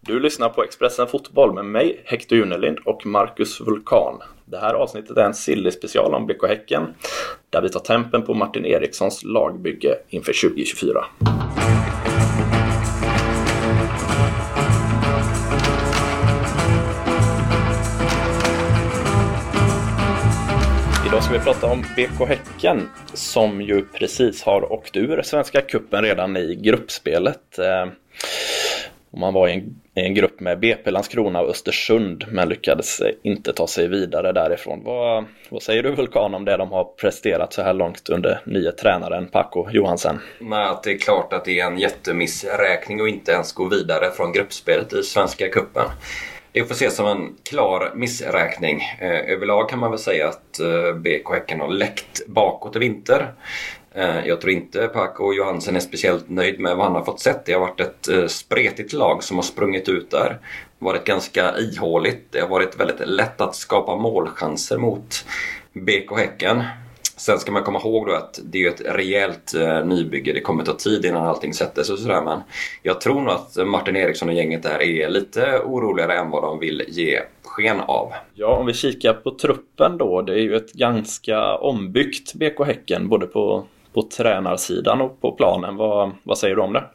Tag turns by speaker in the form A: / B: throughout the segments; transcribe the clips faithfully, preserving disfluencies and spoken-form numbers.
A: Du lyssnar på Expressen Fotboll med mig, Hector Junelind och Marcus Vulkan. Det här avsnittet är en silly special om B K Häcken, där vi tar tempen på Martin Erikssons lagbygge inför tjugo tjugofyra. Idag ska vi prata om B K Häcken, som ju precis har åkt ur Svenska cupen redan i gruppspelet. Man var i en, i en grupp med B P, Landskrona och Östersund, men lyckades inte ta sig vidare därifrån. Vad, vad säger du, Vulkan, om det de har presterat så här långt under nya tränaren Paco Johansson?
B: Nej, att det är klart att det är en jättemissräkning och inte ens gå vidare från gruppspelet i Svenska cupen. Det får ses som en klar missräkning. Eh, överlag kan man väl säga att eh, B K Häcken har läckt bakåt i vinter. Eh, jag tror inte Paco Johansson är speciellt nöjd med vad han har fått sett. Det har varit ett eh, spretigt lag som har sprungit ut där. Det har varit ganska ihåligt. Det har varit väldigt lätt att skapa målchanser mot B K Häcken. Sen ska man komma ihåg då att det är ett rejält eh, nybygge. Det kommer ta tid innan allting sätter sig och sådär. Men jag tror nog att Martin Eriksson och gänget där är lite oroligare än vad de vill ge sken av.
A: Ja, om vi kikar på truppen då. Det är ju ett ganska ombyggt B K Häcken, både på, på tränarsidan och på planen. Vad, vad säger du om det?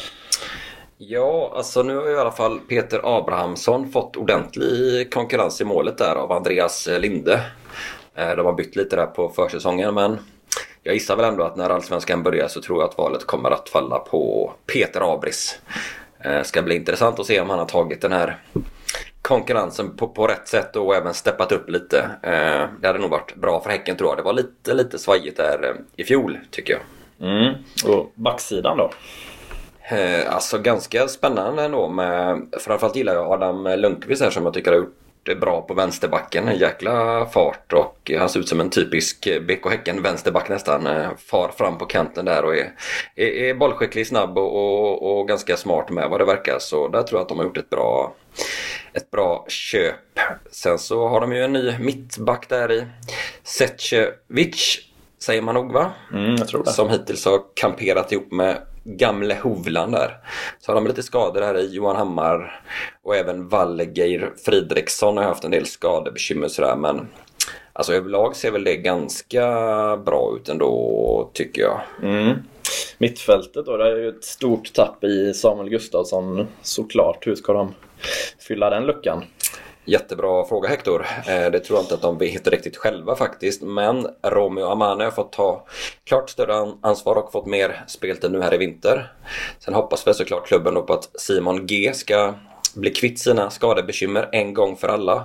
B: Ja, alltså nu har i alla fall Peter Abrahamsson fått ordentlig konkurrens i målet där av Andreas Linde. De har bytt lite där på försäsongen, men jag gissar väl ändå att när allsvenskan börjar så tror jag att valet kommer att falla på Peter Abris. Det ska bli intressant att se om han har tagit den här konkurrensen på, på rätt sätt och även steppat upp lite. Det hade nog varit bra för Häcken, tror jag. Det var lite, lite svajigt där i fjol, tycker jag.
A: Mm. Och backsidan då?
B: Alltså ganska spännande ändå. Med, framförallt gillar jag Adam Lundqvist här, som jag tycker har gjort det bra på vänsterbacken. En jäkla fart, och han ser ut som en typisk B K Häcken vänsterback nästan. Far fram på kanten där och är, är, är bollskicklig, snabb och, och, och ganska smart med vad det verkar. Så där tror jag att de har gjort ett bra, ett bra köp. Sen så har de ju en ny mittback där i Setjevic, säger man nog, va?
A: Mm, jag tror det.
B: Som hittills har kamperat ihop med gamle Hovland där. Så har de lite skador här i Johan Hammar, och även Valgeir Fridriksson har haft en del skadebekymmer sådär, men alltså överlag ser väl det ganska bra ut ändå, tycker jag.
A: Mm. Mittfältet då, det är ju ett stort tapp i Samuel Gustafsson, såklart. Hur ska de fylla den luckan?
B: Jättebra fråga, Hector. Det tror jag inte att de vet riktigt själva faktiskt. Men Romeo Amane har fått ta klart större ansvar och fått mer speltid nu här i vinter. Sen hoppas vi såklart klubben då på att Simon G ska bli kvitt sina skadebekymmer en gång för alla.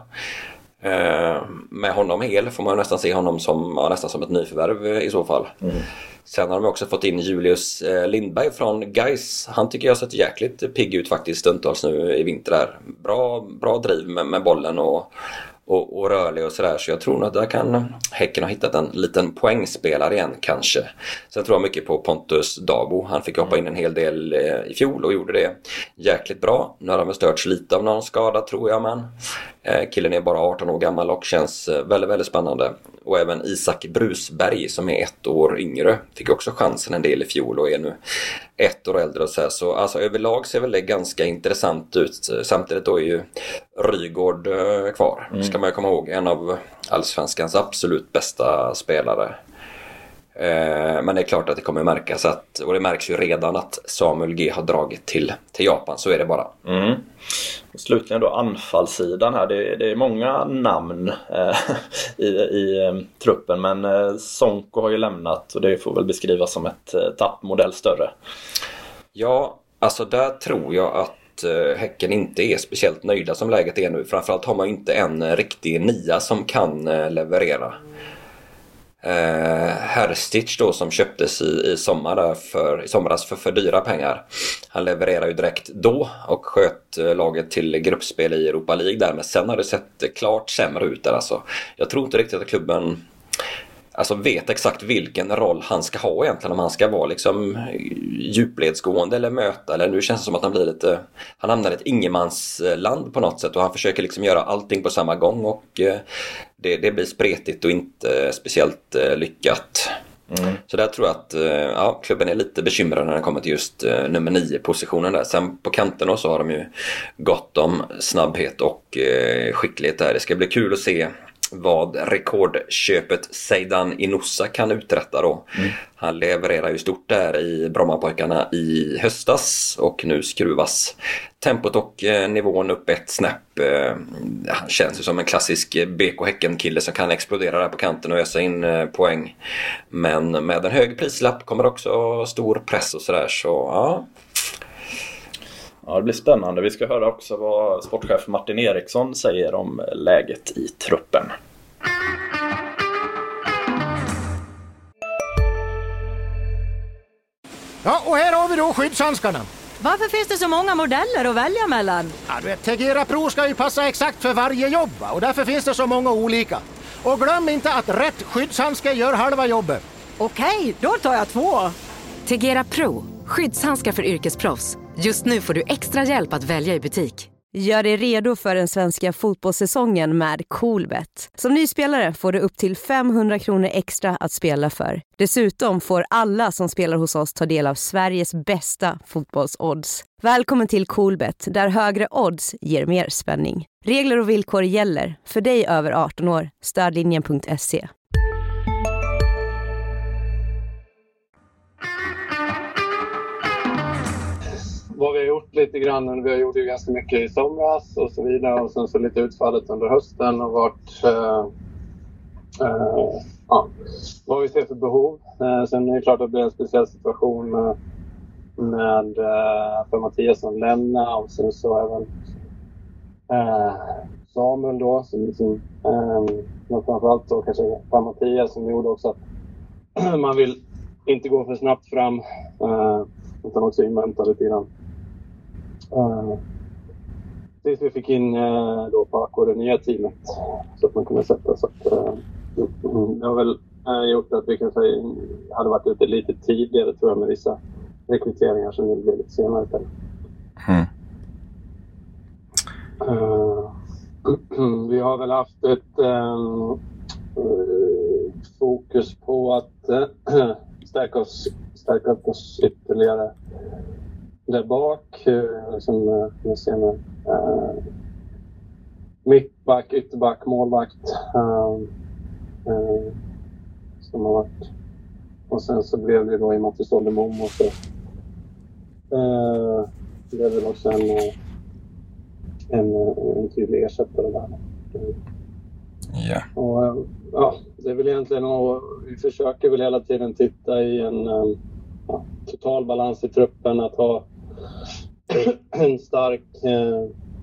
B: Med honom hel får man nästan se honom som, ja, nästan som ett nyförvärv i så fall. Mm. Sen har de också fått in Julius Lindberg från Gais. Han tycker jag har sett jäkligt pigg ut faktiskt stundtals nu i vinter där. Bra, bra driv med, med bollen och, och, och rörlig och sådär. Så jag tror nog att där kan Häcken ha hittat en liten poängspelare igen kanske. Sen tror jag mycket på Pontus Dabo. Han fick hoppa in en hel del i fjol och gjorde det jäkligt bra. Nu har han väl störts lite av någon skada, tror jag, men killen är bara arton år gammal och känns väldigt, väldigt spännande. Och även Isak Brusberg, som är ett år yngre, fick också chansen en del i fjol och är nu ett år äldre och så här. Så alltså överlag ser väl det ganska intressant ut. Samtidigt då är ju Rygård kvar. Mm. Ska man komma ihåg, en av allsvenskans absolut bästa spelare. Men det är klart att det kommer märkas att, och det märks ju redan, att Samuel G har dragit till, till Japan. Så är det bara.
A: Mm. Och slutligen då anfallssidan här. Det, det är många namn eh, i, i eh, truppen, men eh, Sonko har ju lämnat, och det får väl beskrivas som ett eh, tappmodell större.
B: Ja, alltså där tror jag att eh, Häcken inte är speciellt nöjda som läget är nu. Framförallt har man ju inte en riktig nia som kan eh, leverera. Eh, Herstich då, som köptes i, i, sommar för, i somras för för dyra pengar. Han levererar ju direkt då och sköt eh, laget till gruppspel i Europa League där. Men sen har det sett klart sämre ut där alltså. Jag tror inte riktigt att klubben alltså vet exakt vilken roll han ska ha egentligen. Om han ska vara liksom djupledsgående eller möta. Eller nu känns det som att han blir lite, han hamnar i ett ingenmansland på något sätt. Och han försöker liksom göra allting på samma gång. Och eh, det, det blir spretigt och inte speciellt eh, lyckat. Mm. Så där tror jag att ja, klubben är lite bekymrad när det kommer till just uh, nummer nio positionen där. Sen på kanten så har de ju gott om snabbhet och uh, skicklighet där. Det ska bli kul att se vad rekordköpet Seidan Inoussa kan uträtta då. Mm. Han levererar ju stort där i Brommapojkarna i höstas och nu skruvas tempot och eh, nivån upp ett snäpp. Eh, han känns ju som en klassisk B K Häcken-kille som kan explodera där på kanten och ösa in eh, poäng. Men med en hög prislapp kommer också stor press och sådär, så ja.
A: Ja, det blir spännande. Vi ska höra också vad sportchef Martin Eriksson säger om läget i truppen.
C: Ja, och här har vi då skyddshandskarna.
D: Varför finns det så många modeller att välja mellan?
C: Ja, du vet, Tegera Pro ska ju passa exakt för varje jobb, och därför finns det så många olika. Och glöm inte att rätt skyddshandske gör halva jobbet.
D: Okej, då tar jag två.
E: Tegera Pro, skyddshandskar för yrkesproffs. Just nu får du extra hjälp att välja i butik.
F: Gör dig redo för den svenska fotbollssäsongen med Coolbet. Som ny spelare får du upp till femhundra kronor extra att spela för. Dessutom får alla som spelar hos oss ta del av Sveriges bästa fotbollsodds. Välkommen till Coolbet, där högre odds ger mer spänning. Regler och villkor gäller. För dig över arton år. Stödlinjen punkt se.
G: Vad vi har gjort lite grann, vi har gjort ju ganska mycket i somras och så vidare, och sen så lite utfallet under hösten och varit eh, eh, ja, vad vi ser för behov. Eh, sen är det klart att det blir en speciell situation med, med eh, för Mattias som lämnar, och sen så även eh, Samuel då som, som eh, men framförallt då kanske för Mattias som gjorde också att man vill inte gå för snabbt fram eh, utan också invänta lite grann. Uh, tills vi fick in uh, då Paco och det nya teamet så att man kunde sätta, så att uh, det har väl uh, gjort att vi kan säga hade varit ute lite tidigare tror jag med vissa rekryteringar som nu blir lite senare. Mm. Uh, vi har väl haft ett um, uh, fokus på att uh, stärka oss stärka upp oss ytterligare där bak, eh, som eh, jag ser nu. Eh, mittback, ytterback, målvakt. Eh, eh, som har varit. Och sen så blev det då i Mattis Oldemom och så. Eh, det blev väl också en, en, en tydlig ersättare där.
B: Ja.
G: Och ja, det är väl egentligen, och vi försöker väl hela tiden titta i en um, ja, total balans i truppen, att ha en stark uh,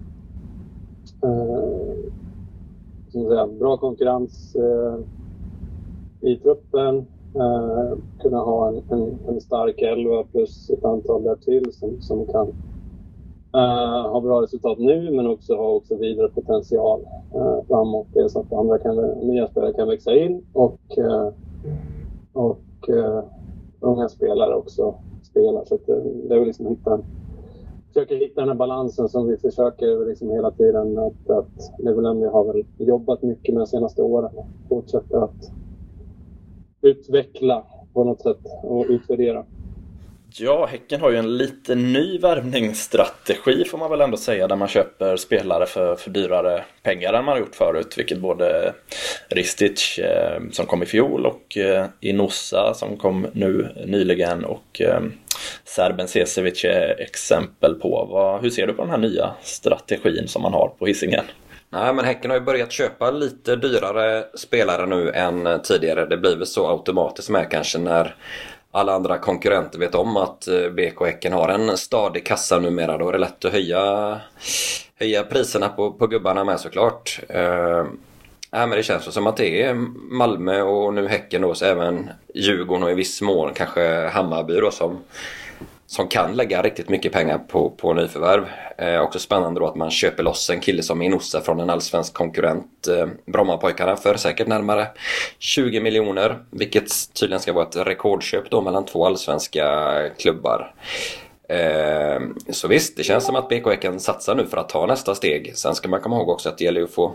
G: uh, som säga, bra konkurrens uh, i truppen, uh, kunna ha en, en, en stark elva plus ett antal där till som, som kan Uh, ha bra resultat nu, men också ha också vidare potential uh, framåt. Det är så att andra kan, nya spelare kan växa in och, uh, och uh, unga spelare också spelar. Så att det, det är väl liksom hitta, försöka hitta den här balansen som vi försöker liksom hela tiden. Att, att Leveland har väl jobbat mycket med de senaste åren och fortsätter att utveckla på något sätt och utvärdera.
A: Ja, Häcken har ju en lite ny värvningsstrategi får man väl ändå säga, där man köper spelare för, för dyrare pengar än man har gjort förut, vilket både Ristic eh, som kom i fjol och eh, Inoussa som kom nu nyligen och eh, Serben Sesevic är exempel på. Vad, hur ser du på den här nya strategin som man har på Hisingen?
B: Nej, men Häcken har ju börjat köpa lite dyrare spelare nu än tidigare. Det blir väl så automatiskt med kanske när alla andra konkurrenter vet om att B K Häcken har en stadig kassa numera. Då är det lätt att höja, höja priserna på, på gubbarna med såklart. Uh, ja, men det känns som att det är Malmö och nu Häcken då, så även Djurgården och i viss mån kanske Hammarby då, som, som kan lägga riktigt mycket pengar på, på nyförvärv. Eh, också spännande då att man köper loss en kille som Inoussa från en allsvensk konkurrent, eh, Brommapojkarna, för säkert närmare tjugo miljoner. Vilket tydligen ska vara ett rekordköp då mellan två allsvenska klubbar. Eh, så visst, det känns som att B K Häcken satsar nu för att ta nästa steg. Sen ska man komma ihåg också att det gäller att få,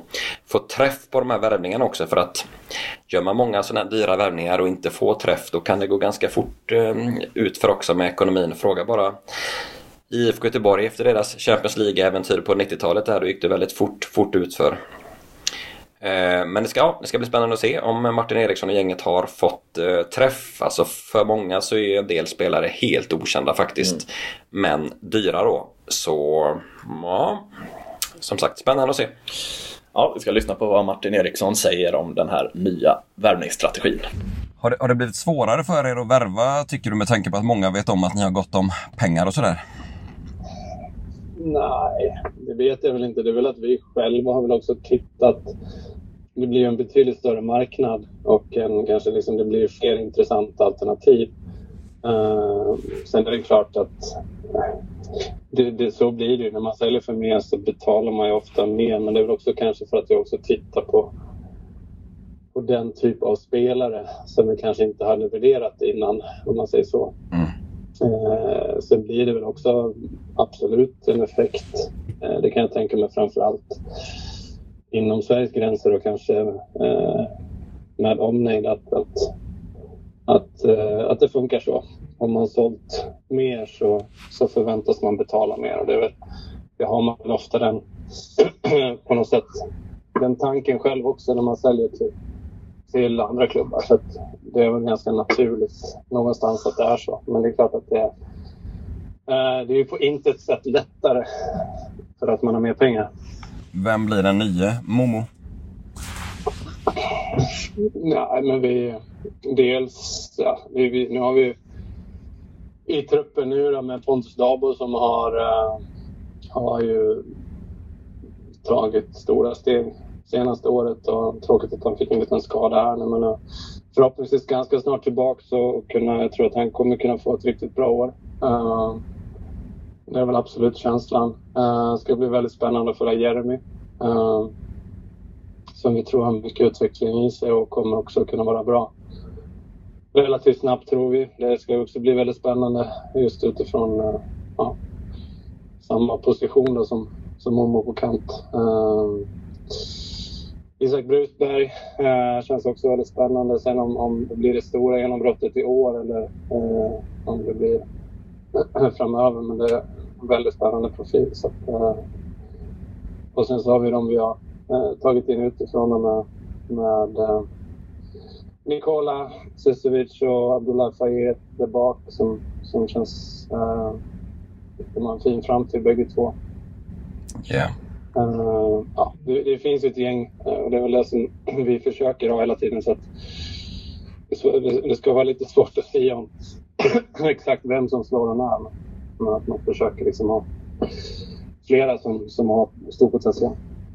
B: få träff på de här värvningarna också, för att gör man många sådana här dyra värvningar och inte får träff, då kan det gå ganska fort eh, ut för också med ekonomin. Fråga bara I F K Göteborg efter deras Champions League-äventyr på nittiotalet där, då gick det väldigt fort, fort ut för. Eh, men det ska, ja, det ska bli spännande att se om Martin Eriksson och gänget har fått eh, träff. Alltså för många så är en del spelare helt okända faktiskt, mm. men dyra då. Så ja, som sagt, spännande att se.
A: Ja, vi ska lyssna på vad Martin Eriksson säger om den här nya värvningsstrategin.
H: Har det, har det blivit svårare för er att värva, tycker du, med tanke på att många vet om att ni har gått om pengar och sådär?
G: Nej, det vet jag väl inte. Det är väl att vi själva har väl också tittat. Det blir ju en betydligt större marknad och en, kanske liksom det blir fler intressanta alternativ. Uh, sen är det klart att det, det, så blir det ju. När man säljer för mer så betalar man ju ofta mer. Men det är väl också kanske för att jag också tittar på, på den typ av spelare som vi kanske inte hade värderat innan, om man säger så. Mm. Eh, så blir det väl också absolut en effekt. Eh, det kan jag tänka mig framförallt inom Sveriges gränser och kanske eh, med omnejd att, att, att, eh, att det funkar så. Om man sålt mer så, så förväntas man betala mer. Och det, är väl, det har man väl ofta den på något sätt den tanken själv också när man säljer till till andra klubbar, så att det är väl ganska naturligt någonstans att det är så. Men det är klart att det är eh, det är ju på intet sätt lättare för att man har mer pengar.
H: Vem blir den nya Momo?
G: Nej, men vi dels ja, vi, vi, nu har vi i truppen nu då, med Pontus Dabo som har uh, har ju tagit stora steg senaste året, och tråkigt att han fick en liten skada här nu, men förhoppningsvis ganska snart tillbaka så kunna, jag tror att han kommer kunna få ett riktigt bra år. Uh, det är väl absolut känslan. Uh, det ska bli väldigt spännande för Jeremy uh, som vi tror har mycket utveckling i sig och kommer också kunna vara bra relativt snabbt, tror vi. Det ska också bli väldigt spännande just utifrån uh, uh, samma position då som, som Momo på kant. Uh, Isak Brusberg eh, känns också väldigt spännande. Sen om, om det blir det stora genombrottet i år eller eh, om det blir framöver. Men det är en väldigt spännande profil. Så att, eh, och sen så har vi de vi har eh, tagit in utifrån med, med eh, Nikola Sesevic och Abdullah Fayed där bak som, som känns eh, de har en fin framtid bägge två.
H: Ja. Yeah.
G: Uh, ja, det, det finns ett gäng uh, och det är väl det som vi försöker ha hela tiden, så att det, det ska vara lite svårt att säga om exakt vem som slår den här, men att man försöker liksom ha flera som, som har stor potential.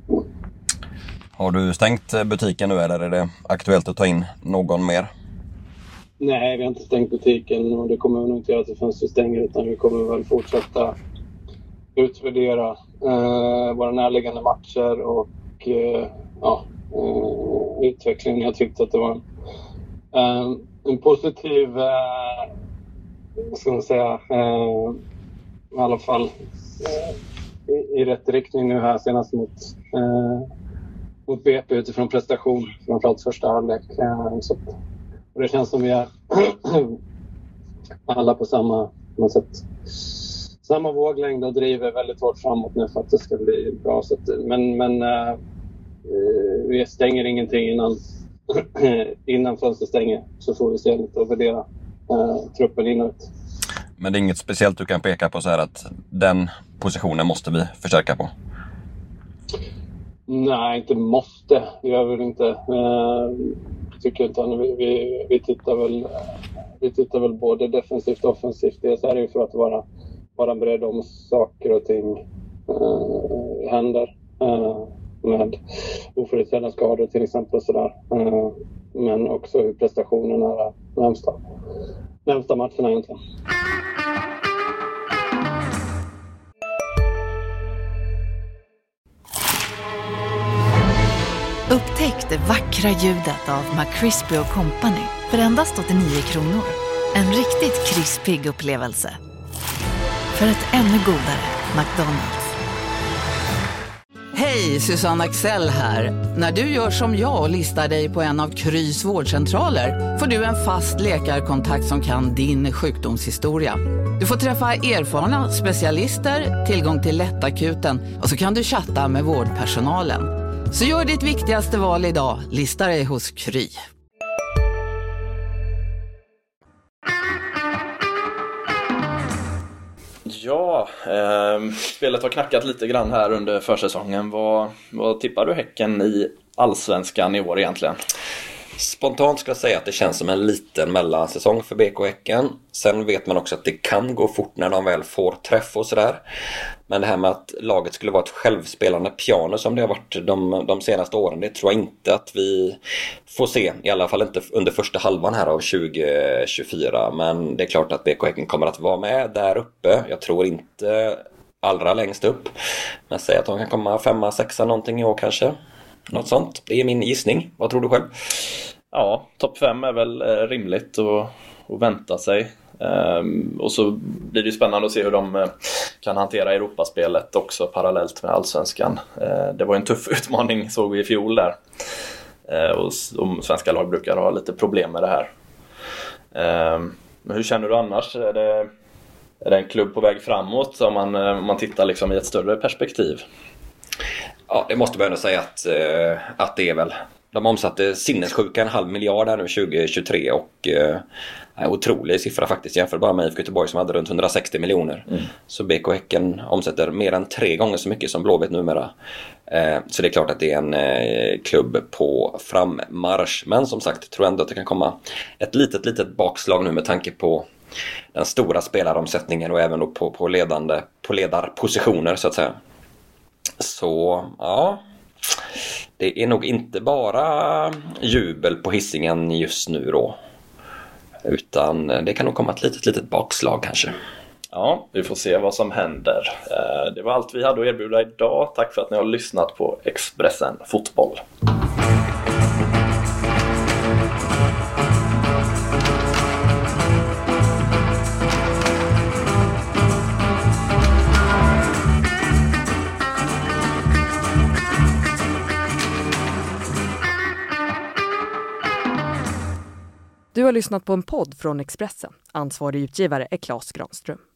H: Har du stängt butiken nu eller är det aktuellt att ta in någon mer?
G: Nej, vi har inte stängt butiken och det kommer vi nog inte göra till förrän vi stänger, utan vi kommer väl fortsätta utvärdera eh, våra närliggande matcher och eh, ja, eh, utvecklingen. Jag tyckte att det var en, eh, en positiv eh, vad ska man säga eh, i alla fall eh, i, i rätt riktning nu här senast mot eh, mot B P utifrån prestation, framförallt första halvlek. Eh, så att, och det känns som vi är alla på samma, på något sätt, samma våglängd och driver väldigt hårt framåt nu för att det ska bli bra. Så att, men men äh, vi stänger ingenting innan, innan fönstret stänger. Så får vi se lite och värdera äh, truppen inåt.
H: Men det är inget speciellt du kan peka på så här att den positionen måste vi försöka på?
G: Nej, inte måste. Vi gör väl inte. Äh, tycker inte. Vi, vi, vi, tittar väl, vi tittar väl både defensivt och offensivt. Det är ju för att vara vara beredd om saker och ting uh, händer uh, med oförutsedda skador till exempel och sådär. Uh, men också hur prestationerna är närmsta, närmsta matcherna egentligen.
I: Upptäck det vackra ljudet av McCrispy och Company för endast åttionio kronor. En riktigt krispig upplevelse. För ett ännu godare McDonald's.
J: Hej, Susanne Axel här. När du gör som jag och listar dig på en av Krys vårdcentraler får du en fast läkarkontakt som kan din sjukdomshistoria. Du får träffa erfarna specialister, tillgång till lättakuten och så kan du chatta med vårdpersonalen. Så gör ditt viktigaste val idag, lista dig hos Kry.
A: Ja, eh, spelet har knackat lite grann här under försäsongen. Vad, vad tippar du Häcken i allsvenskan i år egentligen?
B: Spontant ska jag säga att det känns som en liten mellansäsong för B K Häcken. Sen vet man också att det kan gå fort när de väl får träff och sådär. Men det här med att laget skulle vara ett självspelande piano som det har varit de, de senaste åren, det tror jag inte att vi får se. I alla fall inte under första halvan här av tjugo tjugofyra. Men det är klart att B K Häcken kommer att vara med där uppe. Jag tror inte allra längst upp. Men säg att de kan komma femma, sexa någonting i år kanske. Något sånt. Det är min gissning. Vad tror du själv?
A: Ja, topp fem är väl rimligt att, att vänta sig. Um, och så blir det spännande att se hur de kan hantera Europaspelet också parallellt med allsvenskan. Uh, det var en tuff utmaning såg vi i fjol där. Uh, och, och svenska lag brukar ha lite problem med det här. Uh, men hur känner du annars? Är det, är det en klubb på väg framåt om man, om man tittar liksom i ett större perspektiv?
B: Ja, det måste man ändå säga att, eh, att det är väl. De omsatte sinnessjuka en halv miljard här nu tjugo tjugotre och eh, otrolig siffra faktiskt jämfört bara med I F K Göteborg som hade runt hundrasextio miljoner. Mm. Så B K Häcken omsätter mer än tre gånger så mycket som Blåvitt numera. Eh, så det är klart att det är en eh, klubb på frammarsch. Men som sagt, tror ändå att det kan komma ett litet, litet bakslag nu med tanke på den stora spelaromsättningen och även då på, på, ledande, på ledarpositioner så att säga. Så ja, det är nog inte bara jubel på Hisingen just nu då. Utan det kan nog komma ett litet, litet bakslag kanske.
A: Ja, vi får se vad som händer. Det var allt vi hade att erbjuda idag. Tack för att ni har lyssnat på Expressen Fotboll.
K: Du har lyssnat på en podd från Expressen. Ansvarig utgivare är Claes Granström.